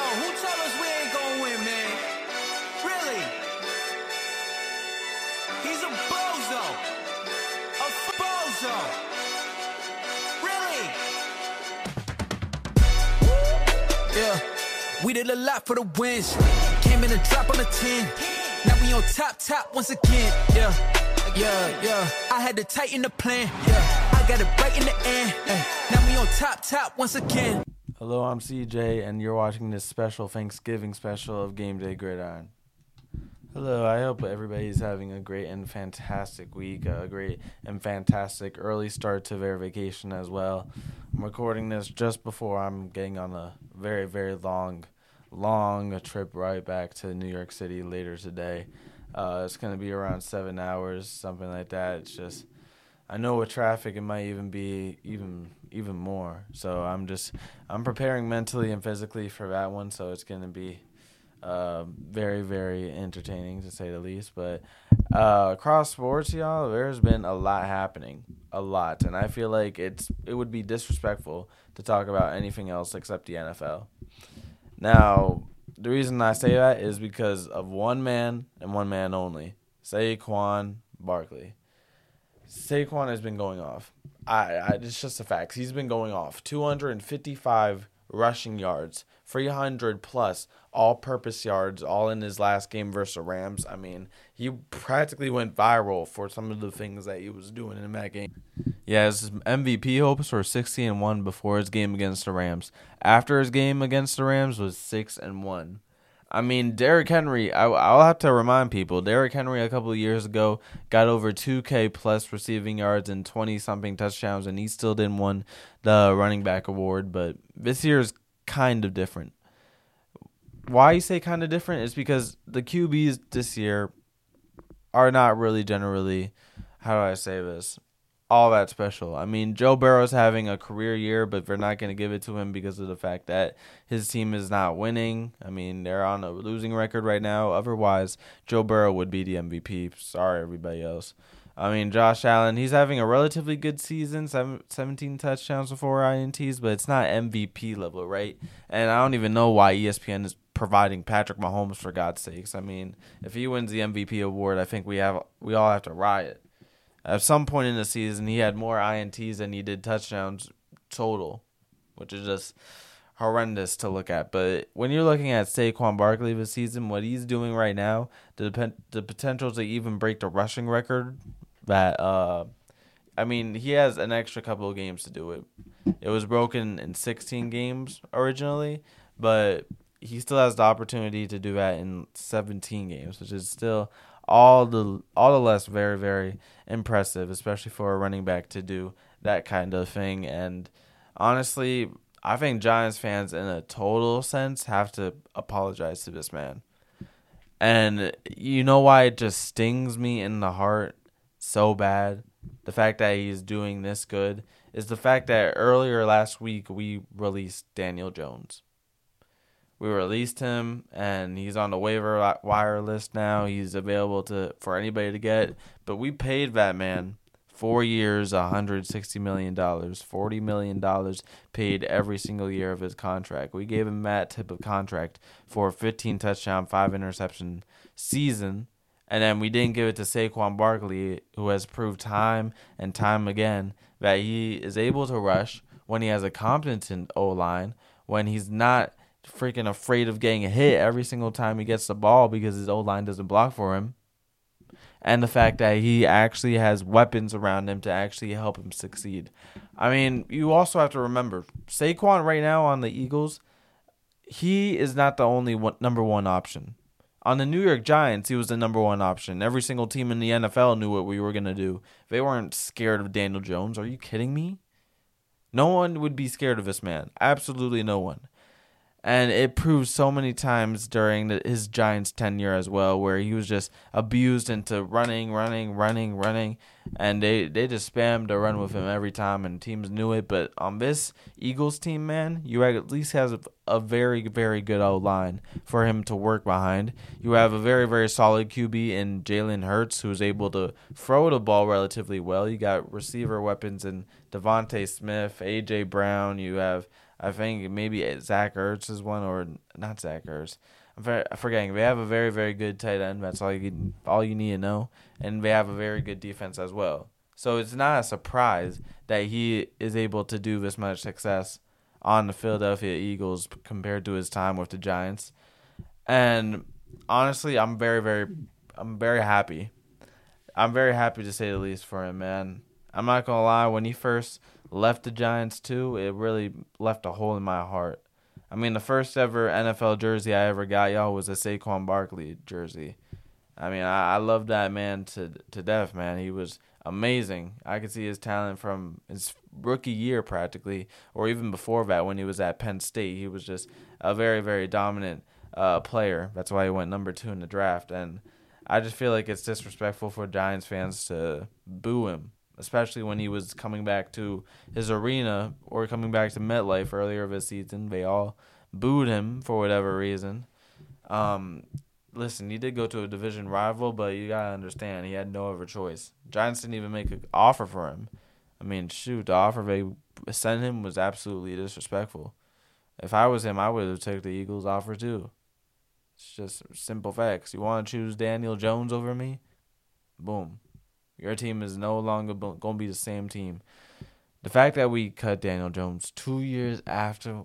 who told us we ain't gonna win, man? Really? He's a bozo. A bozo. Really? Yeah, we did a lot for the wins. Came in a drop on a 10. Now we on top once again. Yeah. I had to tighten the plan. Yeah, I got it right in the end. Now we on top once again. Hello, I'm CJ, and you're watching this special Thanksgiving special of Game Day Gridiron. Hello, I hope everybody's having a great and fantastic week, a great and fantastic early start to their vacation as well. I'm recording this just before I'm getting on a very, very long trip right back to New York City later today. It's going to be around 7 hours, something like that. It's just, I know with traffic it might even be even more. So I'm preparing mentally and physically for that one. So it's going to be very, very entertaining to say the least. But across sports, y'all, there's been a lot happening, and I feel like it would be disrespectful to talk about anything else except the NFL. Now, the reason I say that is because of one man and one man only, Saquon Barkley. Saquon has been going off. It's just a fact. He's been going off. 255 rushing yards, 300 plus all-purpose yards, all in his last game versus the Rams. I mean, he practically went viral for some of the things that he was doing in that game. Yeah, his MVP hopes were 60-1 before his game against the Rams. After his game against the Rams was 6-1. I mean, Derrick Henry, I'll have to remind people, Derrick Henry a couple of years ago got over 2K plus receiving yards and 20-something touchdowns, and he still didn't win the running back award. But this year is kind of different. Why you say kind of different is because the QBs this year are not really generally, how do I say this, all that special. I mean, Joe Burrow's having a career year, but they're not going to give it to him because of the fact that his team is not winning. I mean, they're on a losing record right now. Otherwise, Joe Burrow would be the MVP. Sorry, everybody else. I mean, Josh Allen, he's having a relatively good season, 17 touchdowns with 4 INTs, but it's not MVP level, right? And I don't even know why ESPN is providing Patrick Mahomes, for God's sakes. I mean, if he wins the MVP award, I think we all have to riot. At some point in the season, he had more INTs than he did touchdowns total, which is just horrendous to look at. But when you're looking at Saquon Barkley this season, what he's doing right now, the potential to even break the rushing record, that I mean, he has an extra couple of games to do it. It was broken in 16 games originally, but he still has the opportunity to do that in 17 games, which is still all the less very, very impressive, especially for a running back to do that kind of thing. And honestly, I think Giants fans in a total sense have to apologize to this man. And you know why it just stings me in the heart so bad? The fact that he's doing this good is the fact that earlier last week we released Daniel Jones. We released him, and he's on the waiver wire list now. He's available for anybody to get. But we paid that man 4 years, $160 million, $40 million paid every single year of his contract. We gave him that type of contract for a 15 touchdown, 5 interception season. And then we didn't give it to Saquon Barkley, who has proved time and time again that he is able to rush when he has a competent O-line, when he's not freaking afraid of getting hit every single time he gets the ball because his O-line doesn't block for him. And the fact that he actually has weapons around him to actually help him succeed. I mean, you also have to remember, Saquon right now on the Eagles, he is not the only number one option. On the New York Giants, he was the number one option. Every single team in the NFL knew what we were going to do. They weren't scared of Daniel Jones. Are you kidding me? No one would be scared of this man. Absolutely no one. And it proved so many times during his Giants tenure as well, where he was just abused into running. And they just spammed the run with him every time, and teams knew it. But on this Eagles team, man, you at least have a very, very good O-line for him to work behind. You have a very, very solid QB in Jalen Hurts, who's able to throw the ball relatively well. You got receiver weapons in Devontae Smith, A.J. Brown. You have I think maybe Zach Ertz is one, or not Zach Ertz. I'm forgetting. They have a very, very good tight end. That's all you need to know. And they have a very good defense as well. So it's not a surprise that he is able to do this much success on the Philadelphia Eagles compared to his time with the Giants. And honestly, I'm very happy. I'm very happy to say the least for him, man. I'm not going to lie, when he first left the Giants too, it really left a hole in my heart. I mean, the first ever NFL jersey I ever got, y'all, was a Saquon Barkley jersey. I mean, I love that man to death, man. He was amazing. I could see his talent from his rookie year practically, or even before that when he was at Penn State. He was just a very, very dominant player. That's why he went number 2 in the draft. And I just feel like it's disrespectful for Giants fans to boo him, especially when he was coming back to his arena or coming back to MetLife earlier this season. They all booed him for whatever reason. Listen, he did go to a division rival, but you got to understand, he had no other choice. Giants didn't even make an offer for him. I mean, shoot, the offer they sent him was absolutely disrespectful. If I was him, I would have taken the Eagles' offer too. It's just simple facts. You want to choose Daniel Jones over me? Boom. Your team is no longer going to be the same team. The fact that we cut Daniel Jones 2 years after,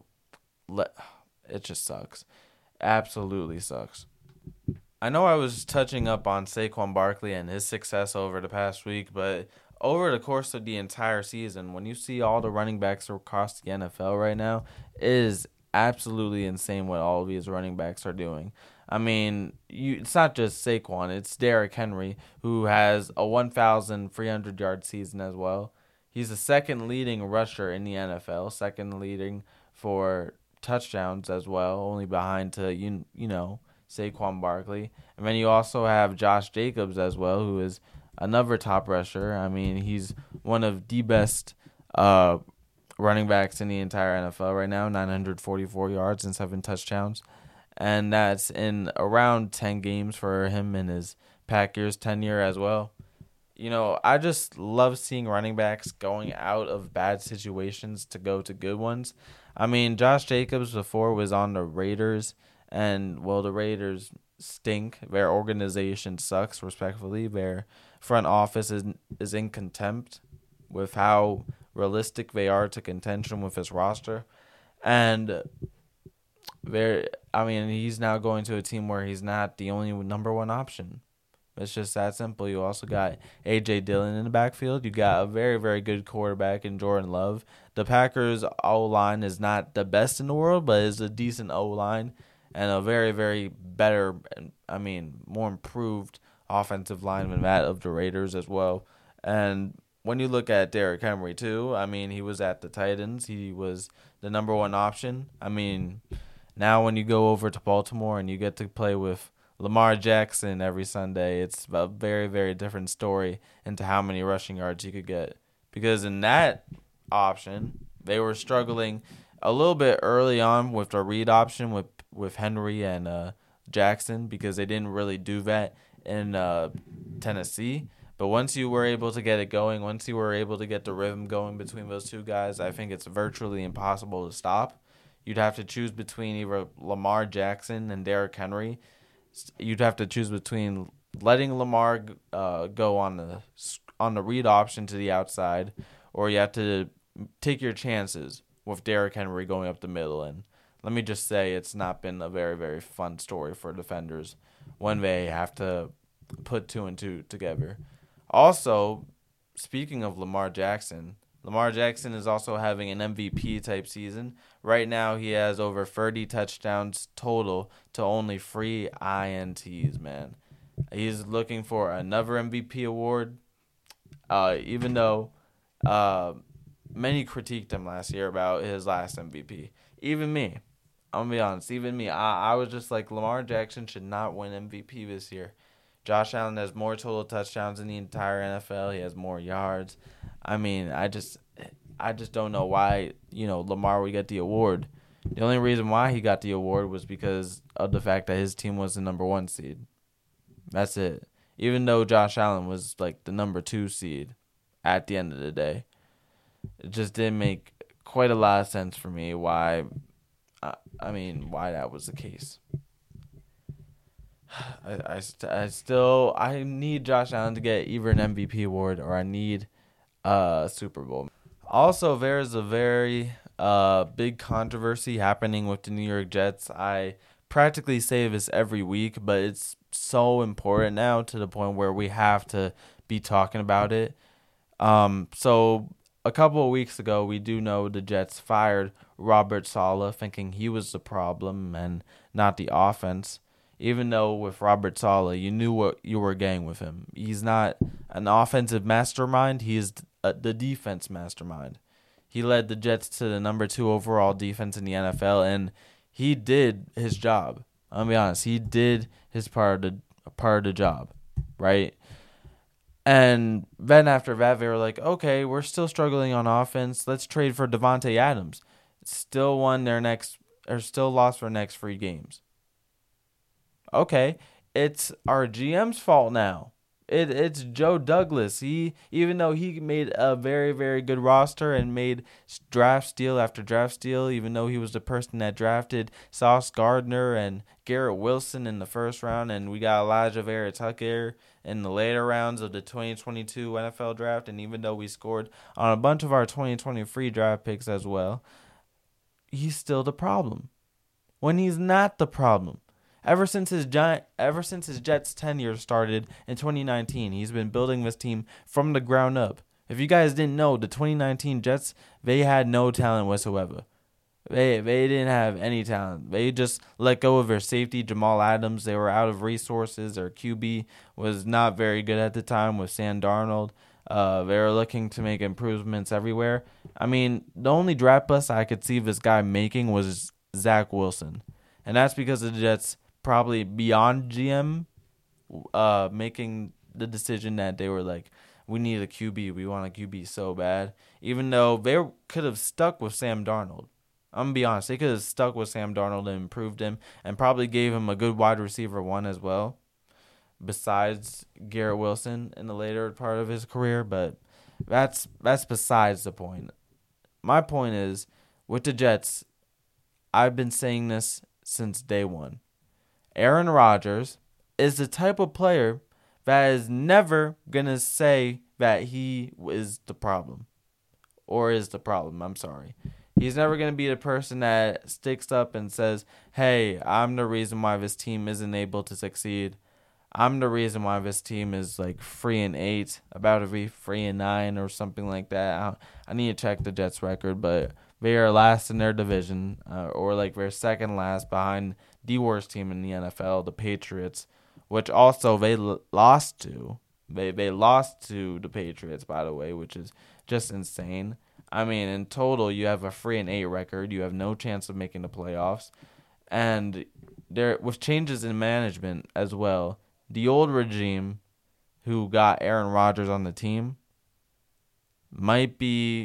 it just sucks. Absolutely sucks. I know I was touching up on Saquon Barkley and his success over the past week, but over the course of the entire season, when you see all the running backs across the NFL right now, it is absolutely insane what all of these running backs are doing. I mean, it's not just Saquon, it's Derrick Henry, who has a 1,300-yard season as well. He's the second leading rusher in the NFL, second leading for touchdowns as well, only behind to, you know, Saquon Barkley. And then you also have Josh Jacobs as well, who is another top rusher. I mean, he's one of the best running backs in the entire NFL right now, 944 yards and 7 touchdowns. And that's in around 10 games for him in his Packers tenure as well. You know, I just love seeing running backs going out of bad situations to go to good ones. I mean, Josh Jacobs before was on the Raiders, and, well, the Raiders stink. Their organization sucks, respectfully. Their front office is in contempt with how realistic they are to contention with his roster. And he's now going to a team where he's not the only number one option. It's just that simple. You also got A.J. Dillon in the backfield. You got a very, very good quarterback in Jordan Love. The Packers' O-line is not the best in the world, but is a decent O-line and a very, very better, more improved offensive line than that of the Raiders as well. And when you look at Derrick Henry, too, I mean, he was at the Titans. He was the number one option. I mean, now when you go over to Baltimore and you get to play with Lamar Jackson every Sunday, it's a very, very different story into how many rushing yards you could get. Because in that option, they were struggling a little bit early on with the read option with Henry and Jackson, because they didn't really do that in Tennessee. But once you were able to get it going, once you were able to get the rhythm going between those two guys, I think it's virtually impossible to stop. You'd have to choose between either Lamar Jackson and Derrick Henry. You'd have to choose between letting Lamar go on the read option to the outside, or you have to take your chances with Derrick Henry going up the middle. And let me just say, it's not been a very, very fun story for defenders when they have to put 2 and 2 together. Also, speaking of Lamar Jackson is also having an MVP-type season. Right now, he has over 30 touchdowns total to only 3 INTs, man. He's looking for another MVP award, even though many critiqued him last year about his last MVP. Even me. I'm going to be honest. Even me. I was just like, Lamar Jackson should not win MVP this year. Josh Allen has more total touchdowns in the entire NFL. He has more yards. I mean, I just don't know why, Lamar would get the award. The only reason why he got the award was because of the fact that his team was the number 1 seed. That's it. Even though Josh Allen was like the number 2 seed at the end of the day. It just didn't make quite a lot of sense for me why why that was the case. I need Josh Allen to get either an MVP award or I need a Super Bowl. Also, there's a very big controversy happening with the New York Jets. I practically say this every week, but it's so important now to the point where we have to be talking about it. So a couple of weeks ago, we do know the Jets fired Robert Saleh, thinking he was the problem and not the offense. Even though with Robert Saleh, you knew what you were getting with him. He's not an offensive mastermind. He is the defense mastermind. He led the Jets to the number 2 overall defense in the NFL, and he did his job. I'll be honest. He did his part of the job, right? And then after that, they were like, okay, we're still struggling on offense. Let's trade for Devontae Adams. Still lost their next 3 games. Okay, it's our GM's fault now. It's Joe Douglas. Even though he made a very, very good roster and made draft steal after draft steal, even though he was the person that drafted Sauce Gardner and Garrett Wilson in the first round, and we got Elijah Vera Tucker in the later rounds of the 2022 NFL draft, and even though we scored on a bunch of our 2023 draft picks as well, he's still the problem. When he's not the problem. Ever since his Jets tenure started in 2019, he's been building this team from the ground up. If you guys didn't know, the 2019 Jets, they had no talent whatsoever. They didn't have any talent. They just let go of their safety, Jamal Adams. They were out of resources. Their QB was not very good at the time with Sam Darnold. They were looking to make improvements everywhere. I mean, the only draft bust I could see this guy making was Zach Wilson. And that's because the Jets probably beyond GM making the decision that they were like, we need a QB. We want a QB so bad. Even though they could have stuck with Sam Darnold. I'm going to be honest. They could have stuck with Sam Darnold and improved him and probably gave him a good wide receiver 1 as well, besides Garrett Wilson in the later part of his career. But that's besides the point. My point is, with the Jets, I've been saying this since day one. Aaron Rodgers is the type of player that is never going to say that he is the problem. Or is the problem, I'm sorry. He's never going to be the person that sticks up and says, hey, I'm the reason why this team isn't able to succeed. I'm the reason why this team is like 3-8, about to be 3-9 or something like that. I need to check the Jets record, but they are last in their division, or like they're second last behind the worst team in the NFL, the Patriots, which also they lost to. They lost to the Patriots, by the way, which is just insane. I mean, in total, you have a 3-8 record. You have no chance of making the playoffs, and there with changes in management as well. The old regime, who got Aaron Rodgers on the team, might be.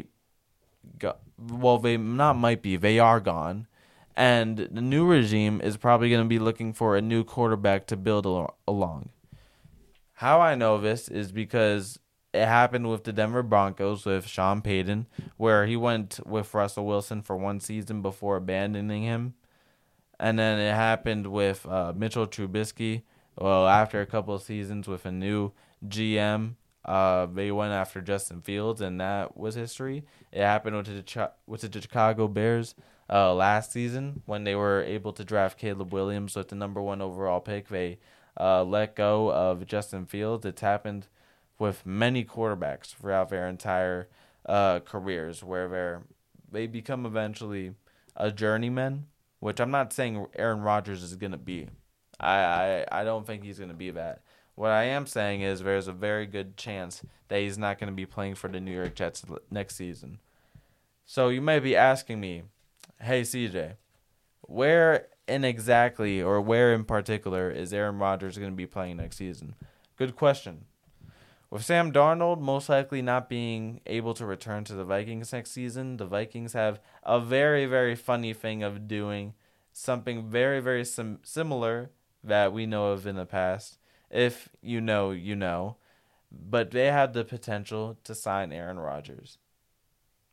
They are gone. And the new regime is probably going to be looking for a new quarterback to build along. How I know this is because it happened with the Denver Broncos with Sean Payton, where he went with Russell Wilson for 1 season before abandoning him. And then it happened with Mitchell Trubisky. Well, after a couple of seasons with a new GM, they went after Justin Fields, and that was history. It happened with the Chicago Bears last season when they were able to draft Caleb Williams with the number 1 overall pick. They let go of Justin Fields. It's happened with many quarterbacks throughout their entire careers, where they become eventually a journeyman, which I'm not saying Aaron Rodgers is going to be. I don't think he's going to be that. What I am saying is there's a very good chance that he's not going to be playing for the New York Jets next season. So you may be asking me, hey, CJ, where in particular is Aaron Rodgers going to be playing next season? Good question. With Sam Darnold most likely not being able to return to the Vikings next season, the Vikings have a very, very funny thing of doing something very, very similar that we know of in the past. If you know, you know. But they have the potential to sign Aaron Rodgers.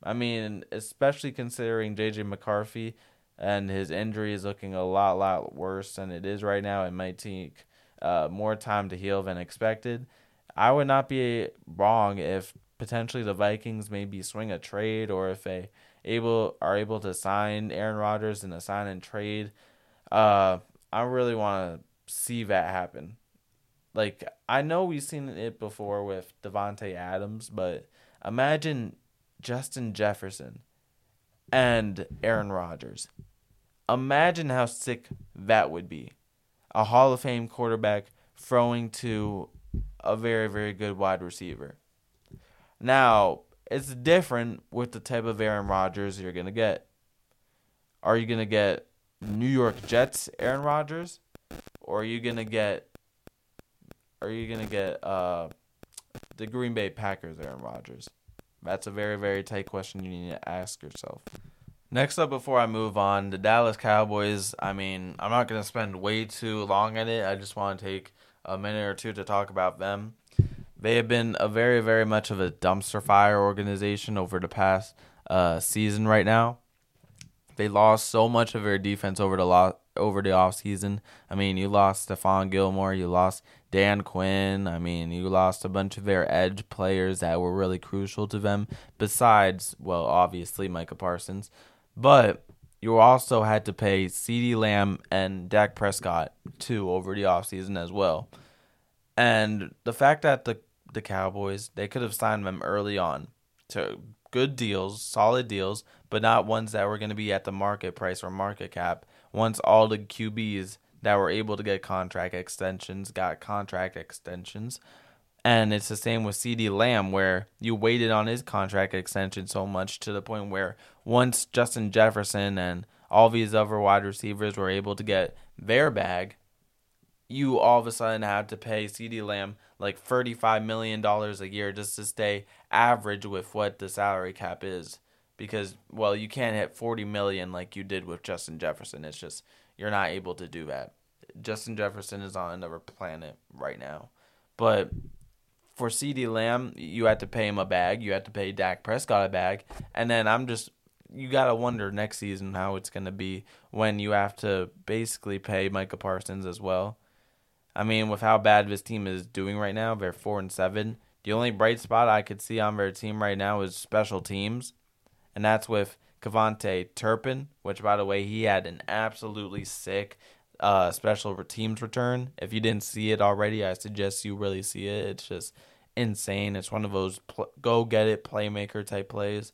I mean, especially considering J.J. McCarthy and his injury is looking a lot worse than it is right now. It might take more time to heal than expected. I would not be wrong if potentially the Vikings maybe swing a trade, or if they are able to sign Aaron Rodgers in a sign and trade. I really want to see that happen. Like, I know we've seen it before with Devontae Adams, but imagine Justin Jefferson and Aaron Rodgers. Imagine how sick that would be. A Hall of Fame quarterback throwing to a very, very good wide receiver. Now, it's different with the type of Aaron Rodgers you're going to get. Are you going to get New York Jets Aaron Rodgers? Or are you going to get the Green Bay Packers Aaron Rodgers? That's a very, very tight question you need to ask yourself. Next up, before I move on, the Dallas Cowboys. I mean, I'm not going to spend way too long on it. I just want to take a minute or two to talk about them. They have been a very, very much of a dumpster fire organization over the past season right now. They lost so much of their defense over the offseason. I mean, you lost Stephon Gilmore. You lost Dan Quinn. I mean, you lost a bunch of their edge players that were really crucial to them. Besides, well, obviously, Micah Parsons. But you also had to pay CeeDee Lamb and Dak Prescott, too, over the offseason as well. And the fact that the Cowboys, they could have signed them early on to good deals, solid deals, but not ones that were going to be at the market price or market cap. Once all the QBs that were able to get contract extensions got contract extensions. And it's the same with CeeDee Lamb, where you waited on his contract extension so much to the point where once Justin Jefferson and all these other wide receivers were able to get their bag, you all of a sudden had to pay CeeDee Lamb like $35 million a year just to stay average with what the salary cap is. Because, well, you can't hit $40 million like you did with Justin Jefferson. It's just, you're not able to do that. Justin Jefferson is on another planet right now. But for CeeDee Lamb, you had to pay him a bag. You had to pay Dak Prescott a bag. And then you got to wonder next season how it's going to be when you have to basically pay Micah Parsons as well. I mean, with how bad this team is doing right now, they're 4-7. The only bright spot I could see on their team right now is special teams. And that's with KaVontae Turpin, which, by the way, he had an absolutely sick special teams return. If you didn't see it already, I suggest you really see it. It's just insane. It's one of those go-get-it playmaker type plays.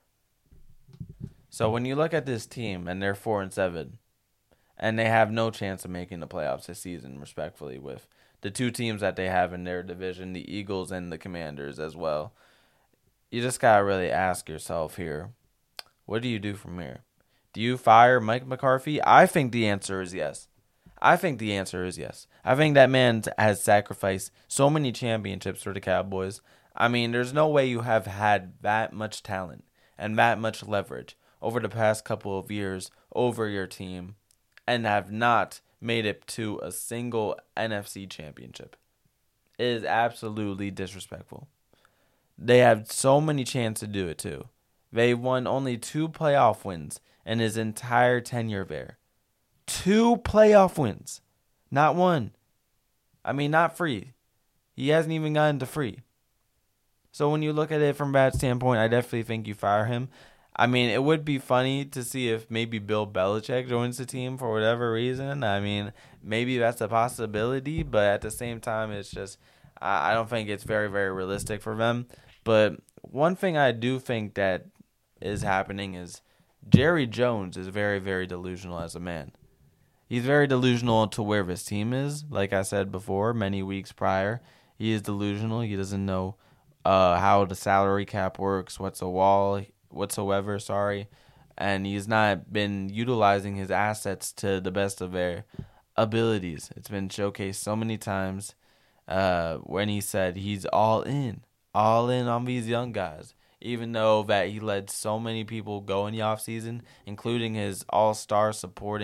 So when you look at this team, and they're 4-7, and they have no chance of making the playoffs this season, respectfully, with the two teams that they have in their division, the Eagles and the Commanders as well, you just got to really ask yourself here, what do you do from here? Do you fire Mike McCarthy? I think the answer is yes. I think that man has sacrificed so many championships for the Cowboys. I mean, there's no way you have had that much talent and that much leverage over the past couple of years over your team and have not made it to a single NFC championship. It is absolutely disrespectful. They have so many chances to do it too. They won only 2 playoff wins in his entire tenure there. 2 playoff wins. Not 1. I mean, not free. He hasn't even gotten to free. So when you look at it from that standpoint, I definitely think you fire him. I mean, it would be funny to see if maybe Bill Belichick joins the team for whatever reason. I mean, maybe that's a possibility, but at the same time, it's just, I don't think it's very, very realistic for them. But one thing I do think that is happening is Jerry Jones is very, very delusional as a man. He's very delusional to where this team is. Like I said before, many weeks prior, he is delusional. He doesn't know how the salary cap works, whatsoever, and he's not been utilizing his assets to the best of their abilities. It's been showcased so many times when he said he's all in on these young guys, even though that he let so many people go in the offseason, including his all-star supporting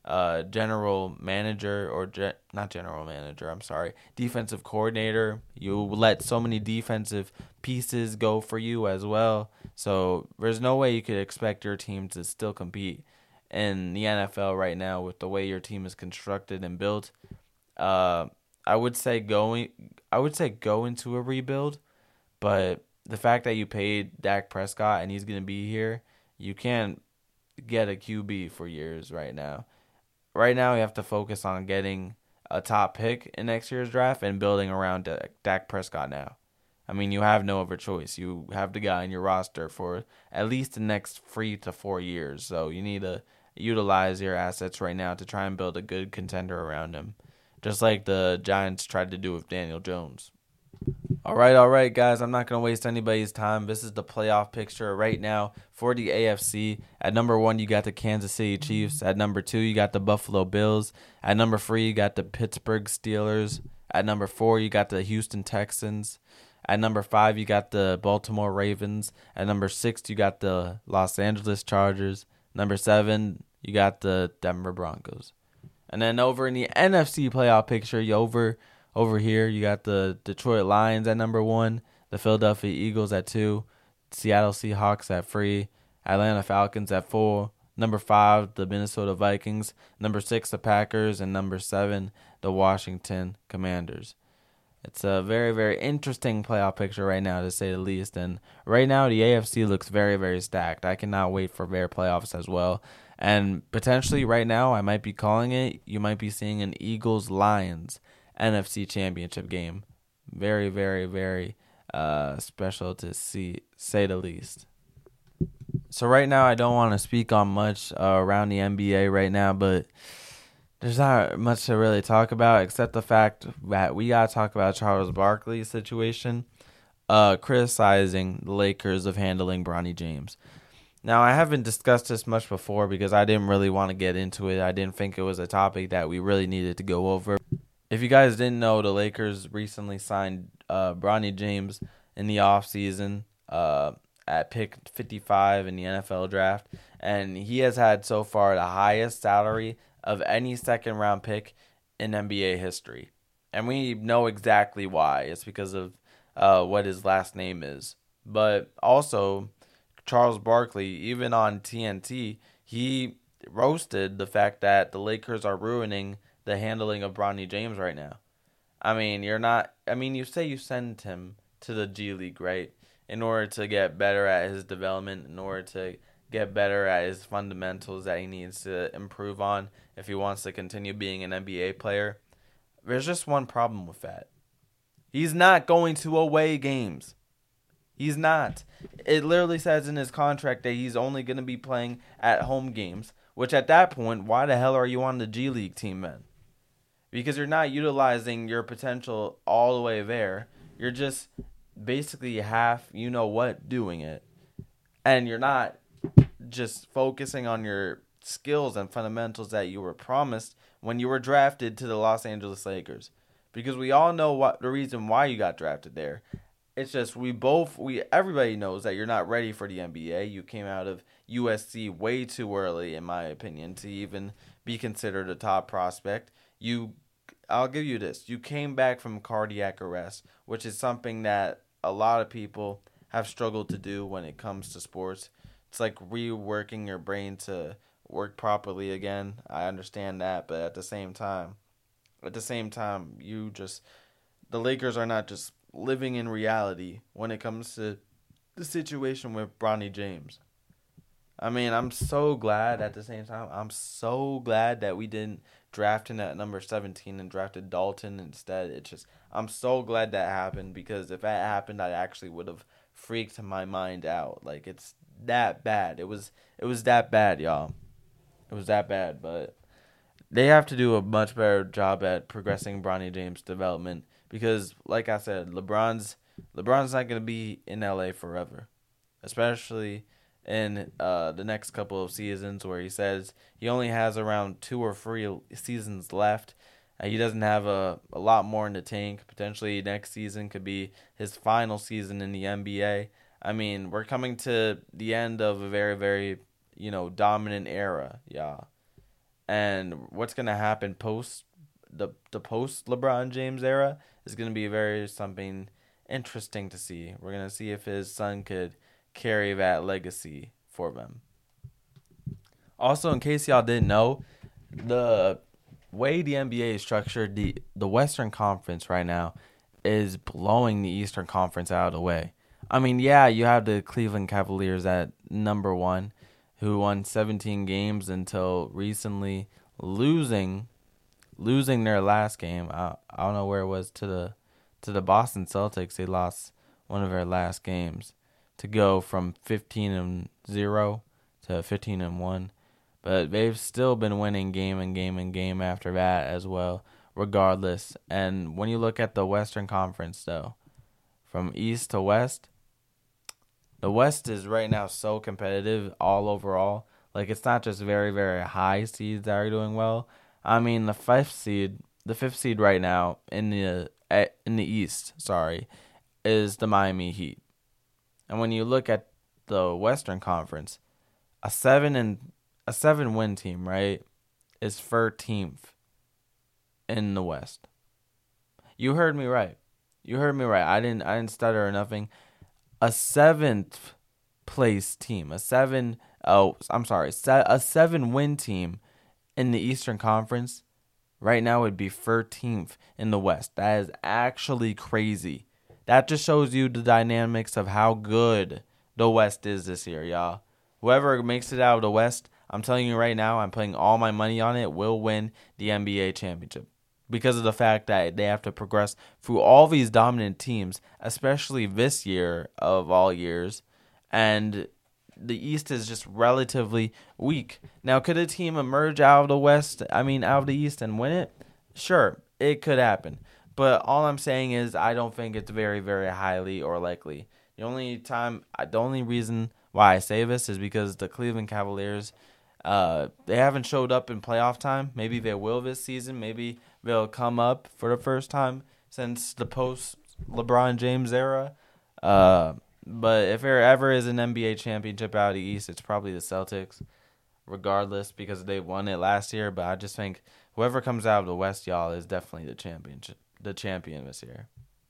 general manager not general manager, I'm sorry, defensive coordinator. You let so many defensive pieces go for you as well. So there's no way you could expect your team to still compete in the NFL right now with the way your team is constructed and built. I would say go into a rebuild, but the fact that you paid Dak Prescott and he's going to be here, you can't get a QB for years right now. Right now, you have to focus on getting a top pick in next year's draft and building around Dak Prescott now. I mean, you have no other choice. You have the guy in your roster for at least the next 3 to 4 years. So you need to utilize your assets right now to try and build a good contender around him, just like the Giants tried to do with Daniel Jones. All right, guys. I'm not going to waste anybody's time. This is the playoff picture right now for the AFC. At number 1, you got the Kansas City Chiefs. At number 2, you got the Buffalo Bills. At number 3, you got the Pittsburgh Steelers. At number 4, you got the Houston Texans. At number 5, you got the Baltimore Ravens. At number 6, you got the Los Angeles Chargers. Number 7, you got the Denver Broncos. And then over in the NFC playoff picture, over here, you got the Detroit Lions at number 1, the Philadelphia Eagles at 2, Seattle Seahawks at 3, Atlanta Falcons at 4, number 5, the Minnesota Vikings, number 6, the Packers, and number 7, the Washington Commanders. It's a very, very interesting playoff picture right now, to say the least. And right now, the AFC looks very, very stacked. I cannot wait for their playoffs as well. And potentially right now, I might be calling it, you might be seeing an Eagles-Lions NFC Championship game. Very, very, very special to see, say the least. So right now, I don't want to speak on much around the NBA right now, but there's not much to really talk about except the fact that we got to talk about Charles Barkley's situation, criticizing the Lakers of handling Bronny James. Now, I haven't discussed this much before because I didn't really want to get into it. I didn't think it was a topic that we really needed to go over. If you guys didn't know, the Lakers recently signed Bronny James in the offseason at pick 55 in the NFL draft. And he has had so far the highest salary of any second-round pick in NBA history. And we know exactly why. It's because of what his last name is. But also, Charles Barkley, even on TNT, he roasted the fact that the Lakers are ruining the handling of Bronny James right now. I mean, you say you send him to the G League, right, in order to get better at his development, in order to get better at his fundamentals that he needs to improve on if he wants to continue being an NBA player. There's just one problem with that. He's not going to away games. He's not. It literally says in his contract that he's only going to be playing at home games, which at that point, why the hell are you on the G League team then? Because you're not utilizing your potential all the way there. You're just basically half, doing it. And you're not just focusing on your skills and fundamentals that you were promised when you were drafted to the Los Angeles Lakers. Because we all know what the reason why you got drafted there. It's just everybody knows that you're not ready for the NBA. You came out of USC way too early, in my opinion, to even be considered a top prospect. I'll give you this. You came back from cardiac arrest, which is something that a lot of people have struggled to do when it comes to sports. It's like reworking your brain to work properly again. I understand that, but at the same time, the Lakers are not just living in reality when it comes to the situation with Bronny James. I mean, I'm so glad that we didn't draft him at number 17 and drafted Dalton instead. I'm so glad that happened, because if that happened, I actually would have freaked my mind out. Like, it's that bad. It was that bad, y'all. It was that bad, but they have to do a much better job at progressing Bronny James' development, because, like I said, LeBron's not going to be in LA forever, especially in the next couple of seasons, where he says he only has around 2 or 3 seasons left. He doesn't have a lot more in the tank. Potentially next season could be his final season in the NBA. I mean, we're coming to the end of a very, very, dominant era, yeah. And what's going to happen post the post LeBron James era is going to be very something interesting to see. We're going to see if his son could carry that legacy for them. Also, in case y'all didn't know, the way the NBA is structured, the Western Conference right now is blowing the Eastern Conference out of the way. I mean, yeah, you have the Cleveland Cavaliers at number 1, who won 17 games until recently, losing their last game. I don't know where it was to the Boston Celtics. They lost one of their last games to go from 15-0 to 15-1. But they've still been winning game and game after that as well, regardless. And when you look at the Western Conference, though, from East to West, the West is right now so competitive all overall. Like, it's not just very, very high seeds that are doing well. I mean, the fifth seed right now in the East, is the Miami Heat. And when you look at the Western Conference, a 7-win team, right, is 13th in the West. You heard me right. I didn't stutter or nothing. A 7th place team, a 7-win team in the Eastern Conference right now would be 13th in the West. That is actually crazy. That just shows you the dynamics of how good the West is this year, y'all. Whoever makes it out of the West, I'm telling you right now, I'm putting all my money on it, will win the NBA championship. Because of the fact that they have to progress through all these dominant teams, especially this year of all years. And the East is just relatively weak. Now, could a team emerge out of the East and win it? Sure, it could happen. But all I'm saying is I don't think it's very, very highly or likely. The only reason why I say this is because the Cleveland Cavaliers, they haven't showed up in playoff time. Maybe they will this season. Maybe they'll come up for the first time since the post-LeBron James era. But if there ever is an NBA championship out of the East, it's probably the Celtics, regardless, because they won it last year. But I just think whoever comes out of the West, y'all, is definitely the champion this year.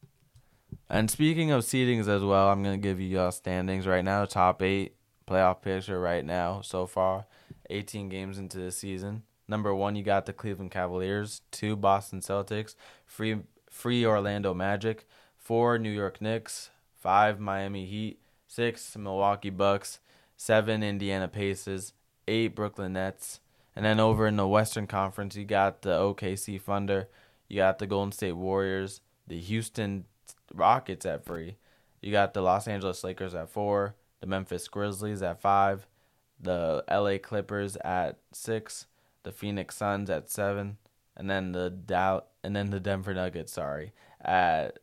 And speaking of seedings as well, I'm going to give you y'all standings right now. Top 8 playoff picture right now so far, 18 games into the season. Number 1, you got the Cleveland Cavaliers. 2, Boston Celtics. 3 Orlando Magic. 4, New York Knicks. 5, Miami Heat. 6, Milwaukee Bucks. 7, Indiana Pacers. 8, Brooklyn Nets. And then over in the Western Conference, you got the OKC Thunder. You got the Golden State Warriors. The Houston Rockets at 3. You got the Los Angeles Lakers at 4. The Memphis Grizzlies at 5. The LA Clippers at 6. The Phoenix Suns at 7. And then the Denver Nuggets, at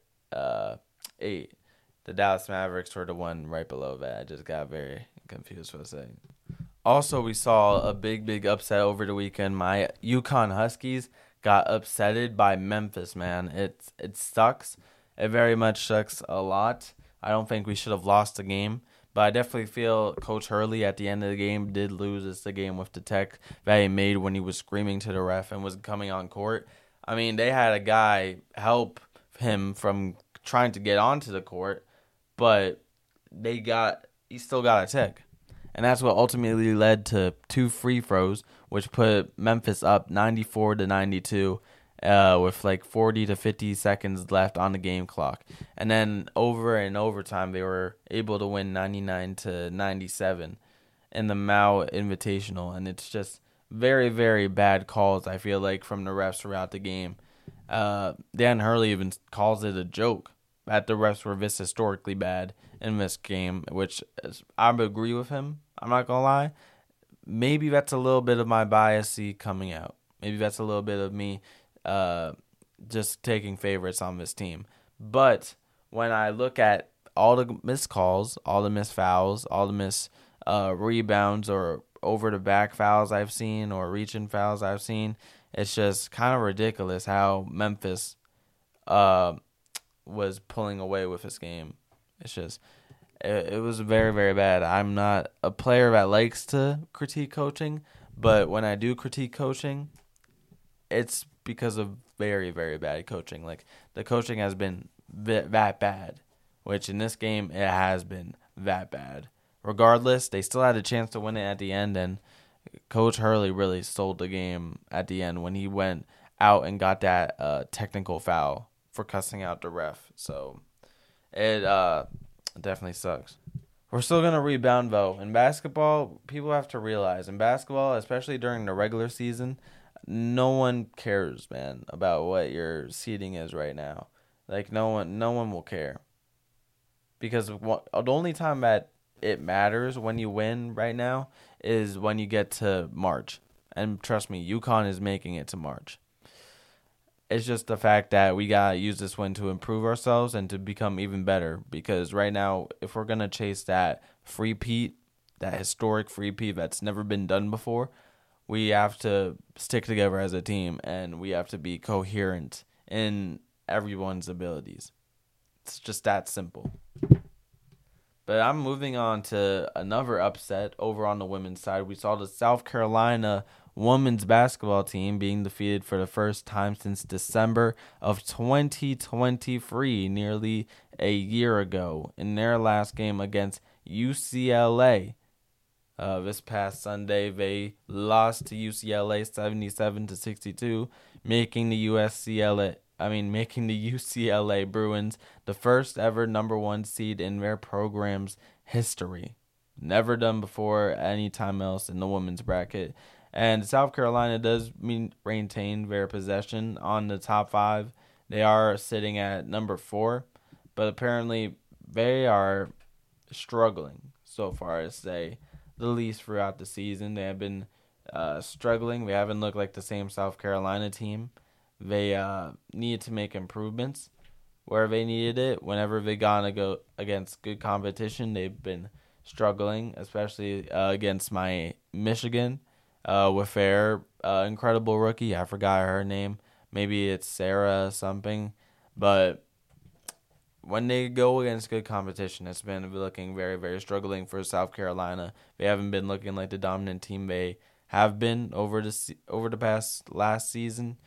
8. The Dallas Mavericks were the one right below that. I just got very confused for a second. Also, we saw a big upset over the weekend. My UConn Huskies got upsetted by Memphis, man. It sucks. It very much sucks a lot. I don't think we should have lost the game. But I definitely feel Coach Hurley at the end of the game did lose us the game with the tech that he made when he was screaming to the ref and was coming on court. I mean, they had a guy help him from trying to get onto the court, but he still got a tech. And that's what ultimately led to 2 free throws, which put Memphis up 94-92 with like 40 to 50 seconds left on the game clock. And then in overtime, they were able to win 99-97 in the Mao Invitational. And it's just very, very bad calls, I feel like, from the refs throughout the game. Dan Hurley even calls it a joke that the refs were this historically bad in this game, which I would agree with him. I'm not going to lie. Maybe that's a little bit of my bias coming out. Maybe that's a little bit of me just taking favorites on this team. But when I look at all the missed calls, all the missed fouls, all the missed rebounds or over-the-back fouls I've seen or reaching fouls I've seen, it's just kind of ridiculous how Memphis was pulling away with this game. It's just, it was very, very bad. I'm not a player that likes to critique coaching, But when I do critique coaching, it's because of very, very bad coaching. Like, the coaching has been that bad, which in this game, it has been that bad. Regardless, they still had a chance to win it at the end, and Coach Hurley really sold the game at the end when he went out and got that technical foul for cussing out the ref. So it definitely sucks. We're still going to rebound, though. In basketball, people have to realize, in basketball, especially during the regular season, no one cares, man, about what your seeding is right now. Like, no one will care. Because the only time that it matters when you win right now is when you get to March. And trust me, UConn is making it to March. It's just the fact that we got to use this win to improve ourselves and to become even better. Because right now, if we're going to chase that free-peat, that historic free-peat that's never been done before, we have to stick together as a team, and we have to be coherent in everyone's abilities. It's just that simple. But I'm moving on to another upset over on the women's side. We saw the South Carolina women's basketball team being defeated for the first time since December of 2023, nearly a year ago, in their last game against UCLA. This past Sunday, they lost to UCLA 77-62, making the UCLA Bruins the first ever number 1 seed in their program's history. Never done before any time else in the women's bracket. And South Carolina does maintain their possession on the top 5. They are sitting at number 4, but apparently they are struggling so far, to say the least, throughout the season. They have been struggling. They haven't looked like the same South Carolina team. They need to make improvements where they needed it. Whenever they gone to go against good competition, they've been struggling, especially against my Michigan with their incredible rookie. I forgot her name. Maybe it's Sarah something. But when they go against good competition, it's been looking very, very struggling for South Carolina. They haven't been looking like the dominant team they have been over the past last season.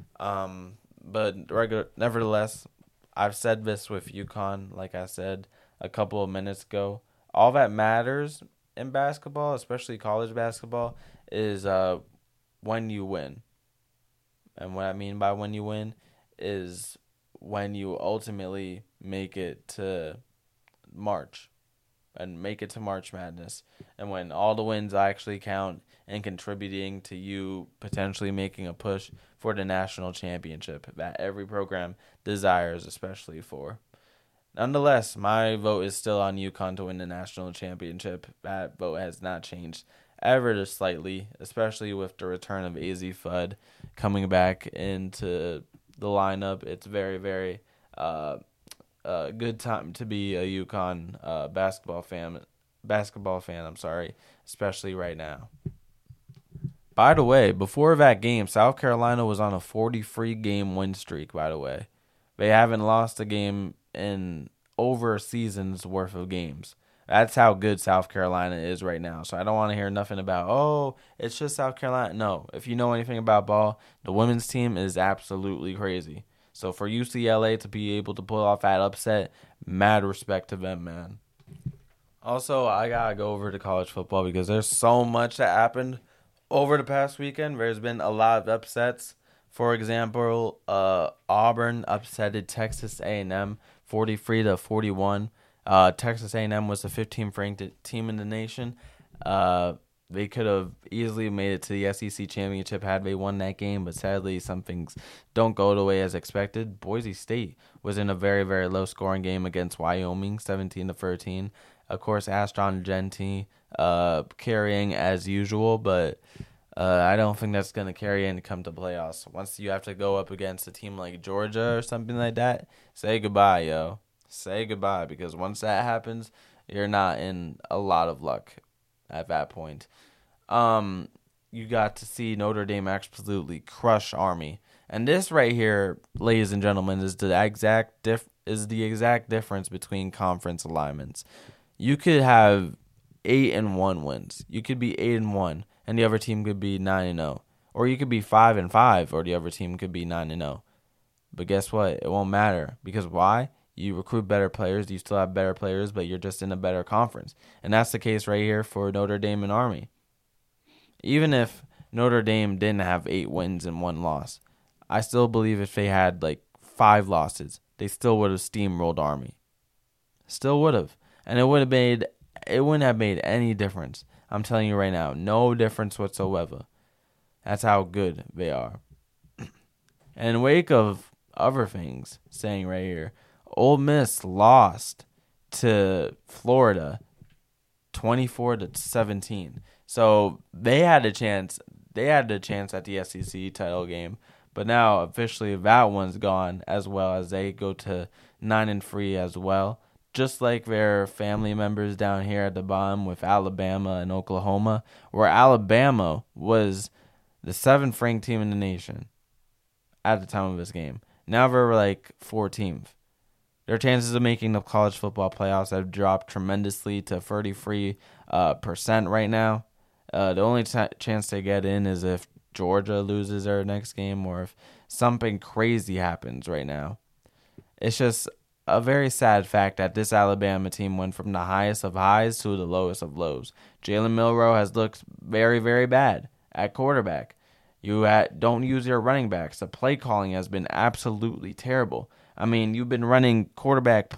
But nevertheless, I've said this with UConn, like I said a couple of minutes ago. All that matters in basketball, especially college basketball, is when you win. And what I mean by when you win is when you ultimately make it to March and make it to March Madness, and when all the wins actually count and contributing to you potentially making a push for the national championship that every program desires, especially for. Nonetheless, my vote is still on UConn to win the national championship. That vote has not changed ever so slightly, especially with the return of AZ Fudd coming back into the lineup. It's very, very good time to be a UConn basketball fan. Especially right now. By the way, before that game, South Carolina was on a 43-game win streak, by the way. They haven't lost a game in over a season's worth of games. That's how good South Carolina is right now. So I don't want to hear nothing about, oh, it's just South Carolina. No, if you know anything about ball, the women's team is absolutely crazy. So for UCLA to be able to pull off that upset, mad respect to them, man. Also, I got to go over to college football because there's so much that happened over the past weekend. There's been a lot of upsets. For example, Auburn upsetted Texas A&M 43-41. Texas A&M was the 15th ranked team in the nation. They could have easily made it to the SEC championship had they won that game, but sadly some things don't go the way as expected. Boise State was in a very, very low-scoring game against Wyoming, 17-13. Of course, Astron Gentry carrying as usual, but I don't think that's going to carry and come to playoffs. Once you have to go up against a team like Georgia or something like that, say goodbye, yo. Say goodbye, because once that happens, you're not in a lot of luck at that point. You got to see Notre Dame absolutely crush Army. And this right here, ladies and gentlemen, is the exact difference between conference alignments. You could have 8-1 wins. You could be 8-1 and the other team could be 9-0. Or you could be 5-5, or the other team could be 9-0. But guess what? It won't matter. Because why? You recruit better players. You still have better players, but you're just in a better conference. And that's the case right here for Notre Dame and Army. Even if Notre Dame didn't have 8 wins and 1 loss, I still believe if they had like 5 losses, they still would have steamrolled Army. Still would have. And it wouldn't have made any difference. I'm telling you right now, no difference whatsoever. That's how good they are. And in wake of other things, saying right here, Ole Miss lost to Florida 24-17. So they had a chance. They had a chance at the SEC title game, but now officially that one's gone, as well as they go to 9-3 as well. Just like their family members down here at the bottom with Alabama and Oklahoma, where Alabama was the 7th ranked team in the nation at the time of this game. Now they're like 14th. Their chances of making the college football playoffs have dropped tremendously to 33% right now. The only chance they get in is if Georgia loses their next game or if something crazy happens right now. It's just a very sad fact that this Alabama team went from the highest of highs to the lowest of lows. Jalen Milroe has looked very, very bad at quarterback. You don't use your running backs. The play calling has been absolutely terrible. I mean, you've been running quarterback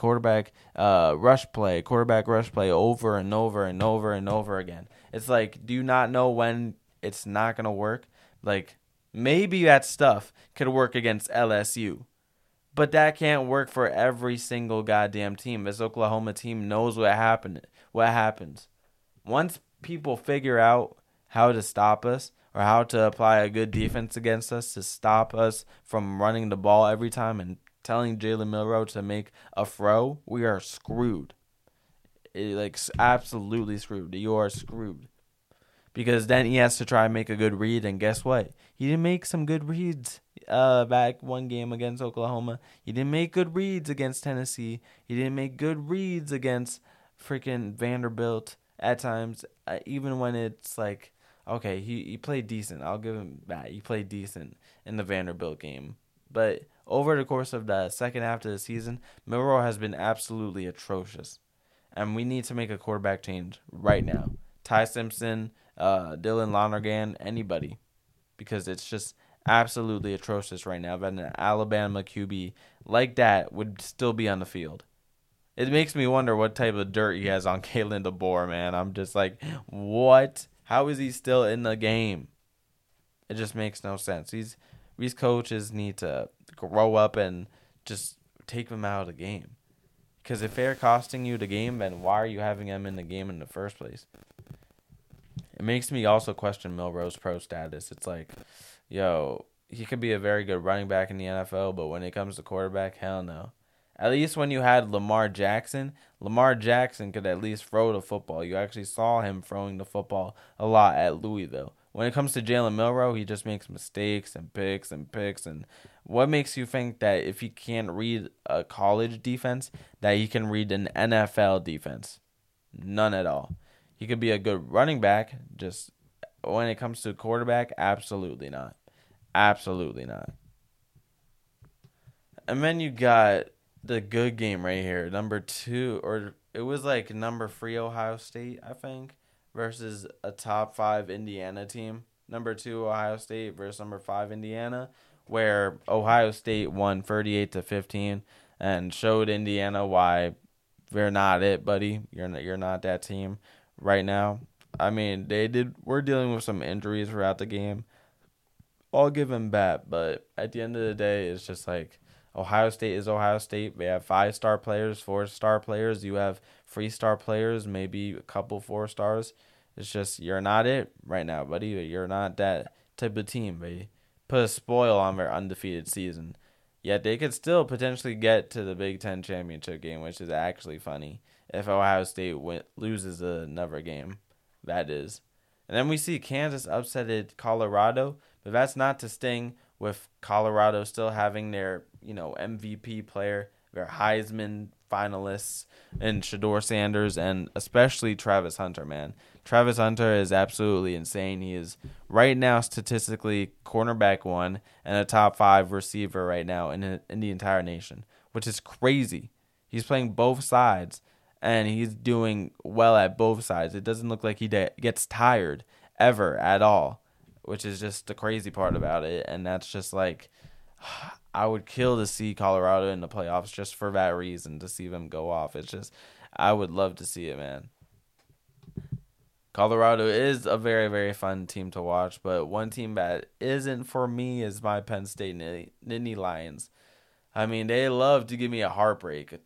rush play over and over and over and over again. It's like, do you not know when it's not going to work? Like, maybe that stuff could work against LSU, but that can't work for every single goddamn team. This Oklahoma team knows what happens. Once people figure out how to stop us, or how to apply a good defense against us to stop us from running the ball every time telling Jalen Milroe to make a throw, we are screwed. Absolutely screwed. You are screwed. Because then he has to try and make a good read, and guess what? He didn't make some good reads back one game against Oklahoma. He didn't make good reads against Tennessee. He didn't make good reads against freaking Vanderbilt at times, even when it's like, okay, he played decent. I'll give him that. He played decent in the Vanderbilt game. But over the course of the second half of the season, Milroe has been absolutely atrocious. And we need to make a quarterback change right now. Ty Simpson, Dylan Lonergan, anybody. Because it's just absolutely atrocious right now that an Alabama QB like that would still be on the field. It makes me wonder what type of dirt he has on Kalen DeBoer, man. I'm just like, what? How is he still in the game? It just makes no sense. These coaches need to grow up and just take them out of the game. Because if they're costing you the game, then why are you having them in the game in the first place? It makes me also question Milroe's pro status. It's like, yo, he could be a very good running back in the NFL, but when it comes to quarterback, hell no. At least when you had Lamar Jackson could at least throw the football. You actually saw him throwing the football a lot at Louisville. When it comes to Jalen Milroe, he just makes mistakes and picks. And what makes you think that if he can't read a college defense, that he can read an NFL defense? None at all. He could be a good running back. Just when it comes to quarterback, absolutely not. Absolutely not. And then you got the good game right here, number 2, or it was like number 3 Ohio State, I think, versus a top 5 Indiana team. Number 2 Ohio State versus number 5 Indiana, where Ohio State won 38-15 and showed Indiana why they're not it, buddy. You're not that team right now. I mean, we're dealing with some injuries throughout the game. I'll give them that, but at the end of the day, it's just like, Ohio State is Ohio State. They have 5-star players, 4-star players. You have 3-star players, maybe a couple 4 stars. It's just, you're not it right now, buddy. You're not that type of team. They put a spoil on their undefeated season. Yet they could still potentially get to the Big Ten championship game, which is actually funny if Ohio State loses another game. That is. And then we see Kansas upsetted Colorado, but that's not to sting with Colorado still having their, MVP player, their Heisman finalists in Shedeur Sanders and especially Travis Hunter, man. Travis Hunter is absolutely insane. He is right now statistically cornerback 1 and a top 5 receiver right now in the entire nation, which is crazy. He's playing both sides, and he's doing well at both sides. It doesn't look like he gets tired ever at all, which is just the crazy part about it. And that's just like, I would kill to see Colorado in the playoffs just for that reason, to see them go off. It's just, I would love to see it, man. Colorado is a very, very fun team to watch, but one team that isn't for me is my Penn State Nittany Lions. I mean, they love to give me a heartbreak. A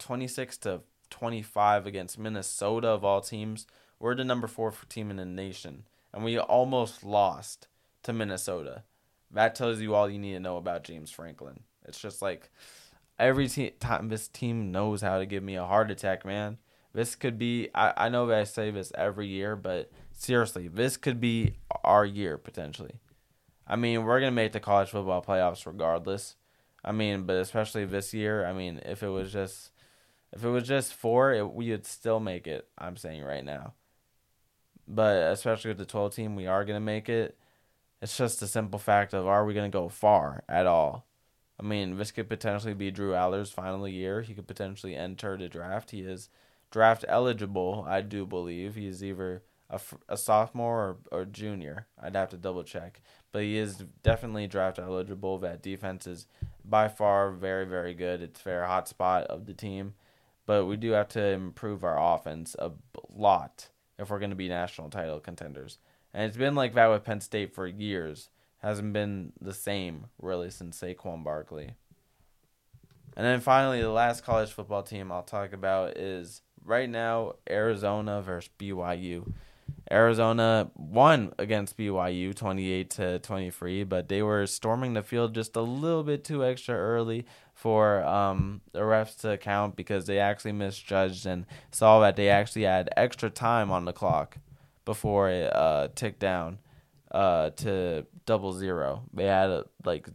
26-25 against Minnesota of all teams. We're the number 4 team in the nation, and we almost lost to Minnesota. That tells you all you need to know about James Franklin. It's just like every time this team knows how to give me a heart attack, man. This could be, I know that I say this every year, but seriously, this could be our year potentially. I mean, we're going to make the college football playoffs regardless. I mean, but especially this year, I mean, if it was just 4, we would still make it, I'm saying right now. But especially with the 12 team, we are going to make it. It's just a simple fact of, are we going to go far at all? I mean, this could potentially be Drew Aller's final year. He could potentially enter the draft. He is draft eligible, I do believe. He's either a sophomore or junior. I'd have to double check. But he is definitely draft eligible. That defense is by far very, very good. It's a very hot spot of the team. But we do have to improve our offense a lot if we're going to be national title contenders. And it's been like that with Penn State for years. Hasn't been the same, really, since Saquon Barkley. And then finally, the last college football team I'll talk about is right now Arizona versus BYU. Arizona won against BYU 28-23, but they were storming the field just a little bit too extra early for the refs to count, because they actually misjudged and saw that they actually had extra time on the clock before it ticked down to 00. They had like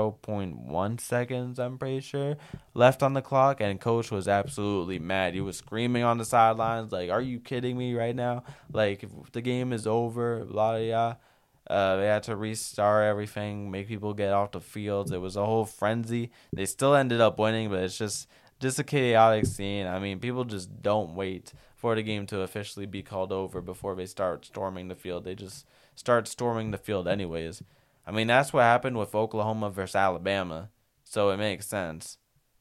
0.1 seconds, I'm pretty sure, left on the clock, and coach was absolutely mad. He was screaming on the sidelines like, "Are you kidding me right now? Like, if the game is over, blah, blah, blah." They had to restart everything, make people get off the fields. It was a whole frenzy. They still ended up winning, but it's just a chaotic scene. I mean, people just don't wait for the game to officially be called over before they start storming the field. They just start storming the field anyways. I mean, that's what happened with Oklahoma versus Alabama, so it makes sense.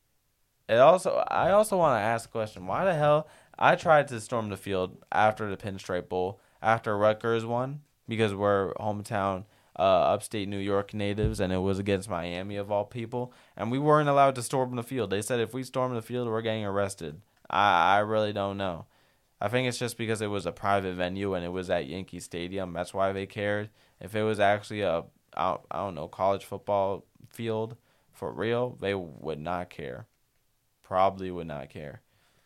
I also want to ask a question. Why the hell I tried to storm the field after the Pinstripe Bowl, after Rutgers won, because we're hometown upstate New York natives, and it was against Miami of all people, and we weren't allowed to storm the field. They said if we storm the field, we're getting arrested. I really don't know. I think it's just because it was a private venue and it was at Yankee Stadium. That's why they cared. If it was actually a, I don't know, college football field for real, they would not care. Probably would not care.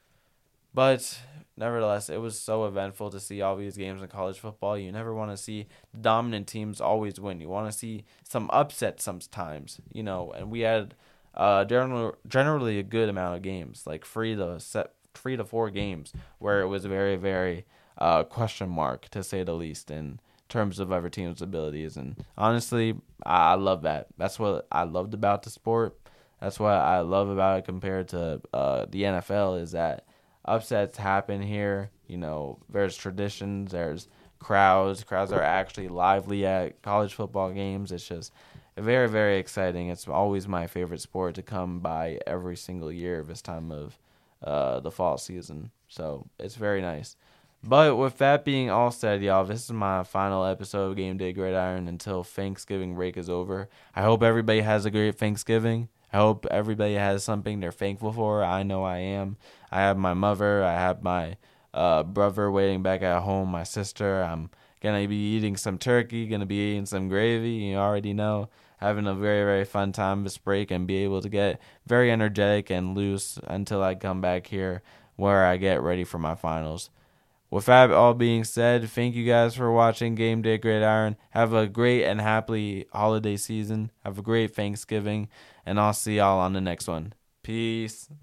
But nevertheless, it was so eventful to see all these games in college football. You never want to see the dominant teams always win. You want to see some upsets sometimes, you know. And we had generally a good amount of games, like 3 to 4 games, where it was very, very question mark, to say the least, in terms of other teams' abilities. And honestly, I love that. That's what I loved about the sport. That's what I love about it compared to the NFL, is that upsets happen here. You know, there's traditions, there's crowds. Crowds are actually lively at college football games. It's just very, very exciting. It's always my favorite sport to come by every single year this time of the fall season. So it's very nice. But with that being all said, y'all, this is my final episode of Game Day Gridiron until Thanksgiving break is over. I hope everybody has a great Thanksgiving. I hope everybody has something they're thankful for. I know I am. I have my mother. I have my brother waiting back at home, my sister. I'm going to be eating some turkey, going to be eating some gravy. You already know. Having a very, very fun time this break and be able to get very energetic and loose until I come back here where I get ready for my finals. With that all being said, thank you guys for watching Game Day Gridiron. Have a great and happy holiday season. Have a great Thanksgiving, and I'll see y'all on the next one. Peace.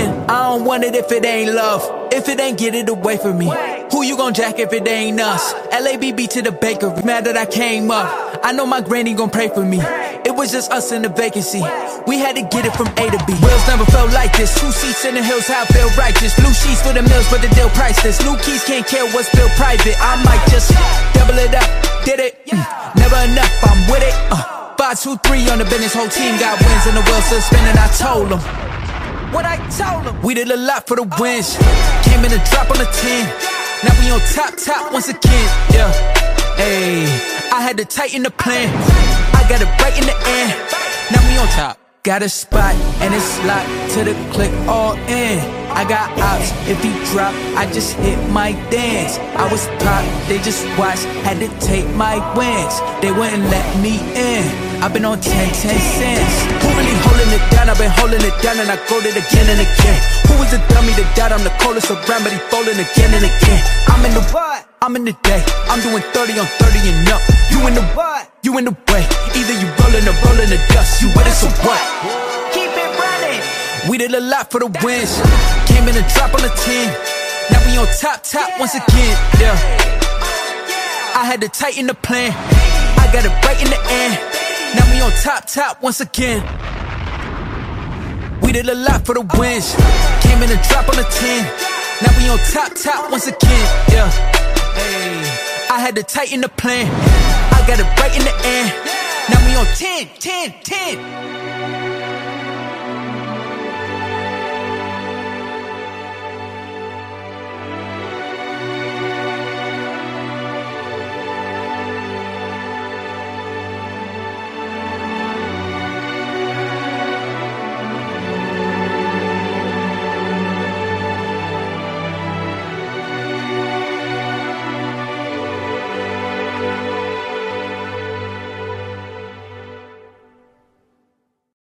And I don't want it if it ain't love. If it ain't, get it away from me. Who you gon' jack if it ain't us? LABB to the bakery, mad that I came up. I know my granny gon' pray for me. It was just us in the vacancy. We had to get it from A to B. Wheels never felt like this. 2 seats in the hills, how I feel righteous. Blue sheets for the mills, but the deal priceless. New keys can't care what's built private. I might just double it up. Did it? Never enough, I'm with it. 5, 2, 3 on the business. Whole team got wins and the wheels still spinning. I told them what I told them. We did a lot for the wins. Came in a drop on the 10. Now we on top once again. Yeah. Ayy, I had to tighten the plan. I got it right in the end. Now we on top. Got a spot and it's locked to the click all in. I got ops, if he drop, I just hit my dance. I was top, they just watched, had to take my wins. They wouldn't let me in. I've been on 10 cents. Who really holding it down? I've been holding it down and I go it again and again. Who was the dummy that died? I'm the coldest around, but he folding again and again. I'm in the what? I'm in the day. I'm doing 30 on 30 and up. You in the what? You in the way. Either you rolling or rolling the dust. You with it, so what? Keep it running. We did a lot for the wins. Came in a drop on the 10. Now we on top once again. Yeah. I had to tighten the plan. I got it right in the end. Now we on top once again. We did a lot for the wins. Came in a drop on the 10. Now we on top once again. Yeah. Hey, I had to tighten the plan. I got it right in the end. Now we on 10.